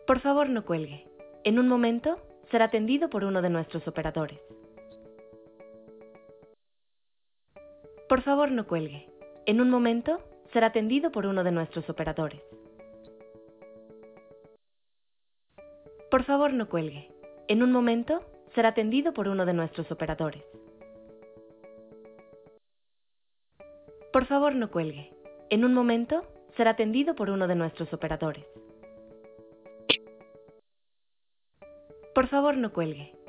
Por favor, no cuelgue. En un momento será atendido por uno de nuestros operadores. Por favor, no cuelgue. En un momento será atendido por uno de nuestros operadores. Por favor, no cuelgue. En un momento será atendido por uno de nuestros operadores. Por favor, no cuelgue. En un momento será atendido por uno de nuestros operadores. Por favor, no cuelgue.